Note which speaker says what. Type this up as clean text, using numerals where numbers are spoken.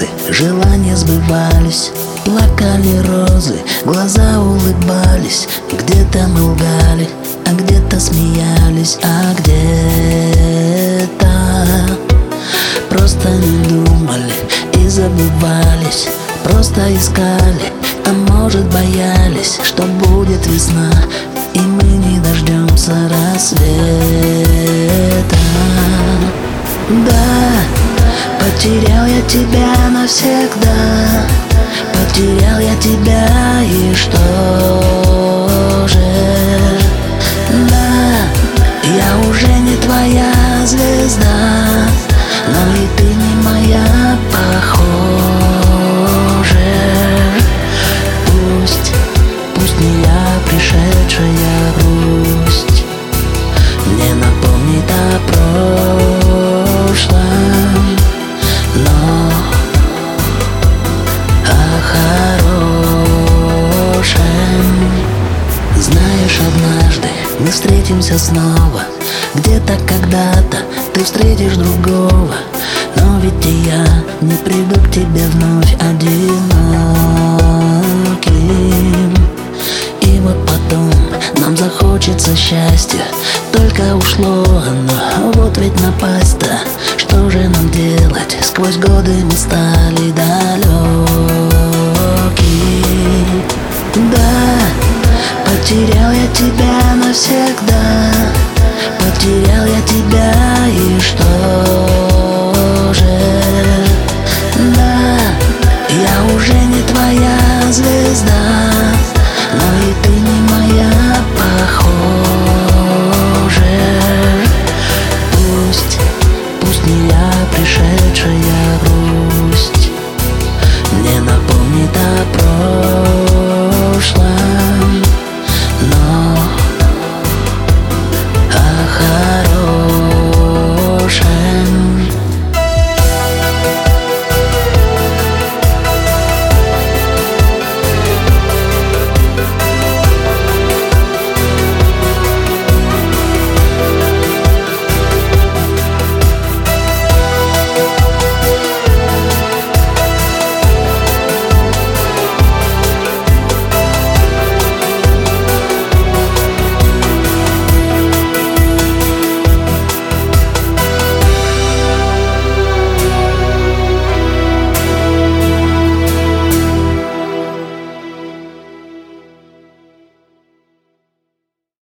Speaker 1: желания сбывались. Плакали розы, глаза улыбались. Где-то мы лгали, а где-то смеялись, а где-то просто не думали и забывались. Просто искали, а может боялись, что будет весна, и мы не дождемся рассвета. Да, потерял я тебя навсегда, потерял я тебя, и что же? Да, я уже не твоя звезда, но и ты не моя, похоже. Пусть не я пришедшая грусть не напомнит о прошлом, но о хорошем. Знаешь, однажды мы встретимся снова. Где-то когда-то ты встретишь другого, но ведь и я не приду к тебе вновь одиноким. И вот потом нам захочется счастья, только ушло оно, вот ведь напасть-то. Что же нам делать? Сквозь годы мы стали